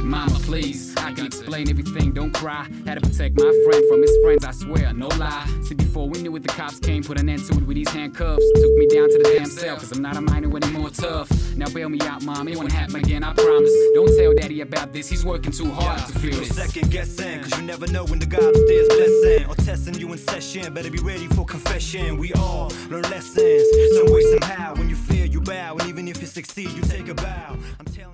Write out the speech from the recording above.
mama, please. I can explain everything, don't cry. Had to protect my friend from his friends, I swear, no lie. See, before we knew it, the cops came, put an end to it with these handcuffs. Took me down to the damn cell, cause I'm not a minor anymore, tough. Now bail me out, mom, it won't happen again, I promise. Don't tell daddy about this, he's working too hard to feel No this. second guessing, cause you never know when the God upstairs blessing or testing you in session. Better be ready for confession. We all learn lessons, some way, somehow. When you fear, you bow, and even if you succeed, you take a bow. I'm telling